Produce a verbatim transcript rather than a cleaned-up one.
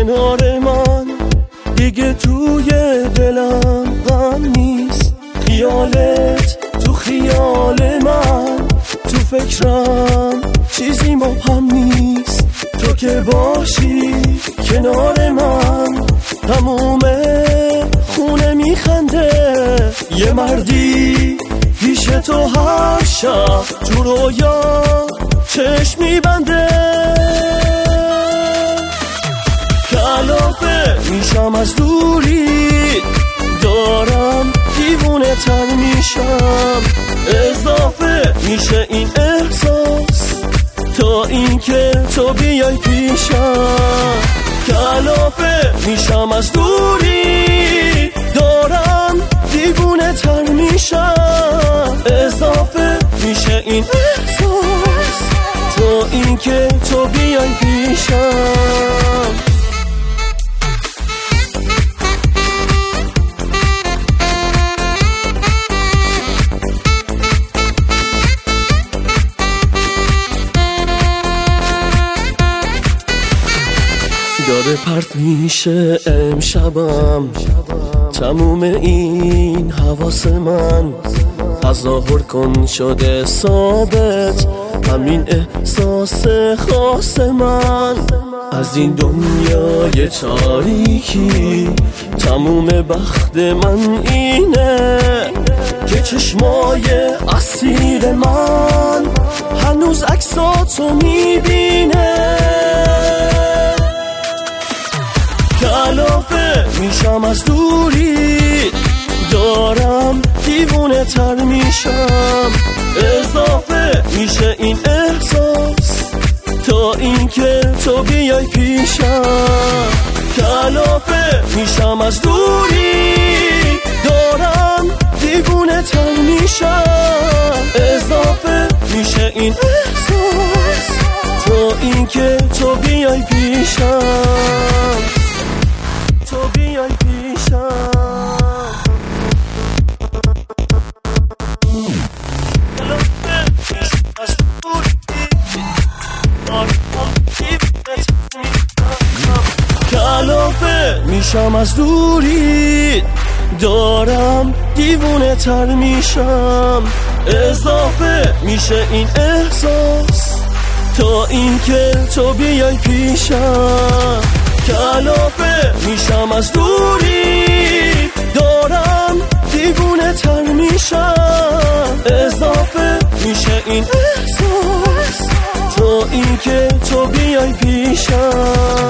کنار من، دیگه توی دلم غم نیست. خیالت تو خیال من، تو فکرم چیزی مبهم نیست. تو که باشی کنار من، تموم خونه میخنده. یه مردی پیش تو هر شب تو رویا چشم میبنده. کلافه میشم از دوری، دارم دیوونه تر میشم. اضافه میشه این احساس تا اینکه تو بیای پیشم. کلافه میشم از دوری، دارم دیوونه تر میشم. اضافه میشه این احساس تا اینکه تو بیای پیشم. داره پرت میشه امشبم تموم این حواس من. تظاهر کن شده ثابت همین احساس خاص من. از این دنیای تاریکی تموم بخت من اینه که چشمای اسیر من هنوز عکساتو میبینه. کلافه میشم از دوری، دارم دیوونه تر میشم. اضافه میشه این احساس تا اینکه تو بیای پیشم. کلافه میشم از دوری، دارم دیوونه تر میشم. اضافه میشه این احساس تا اینکه تو بیای پیشم. تو بیای پیشم. کلافه میشم از دوری، دارم دیوونه تر میشم. اضافه میشه این احساس تا اینکه تو بیای پیشم. کلافه میشم از دوری، دارم دیوونه تر میشم. اضافه میشه این احساس تا اینکه تو بیای پیشم.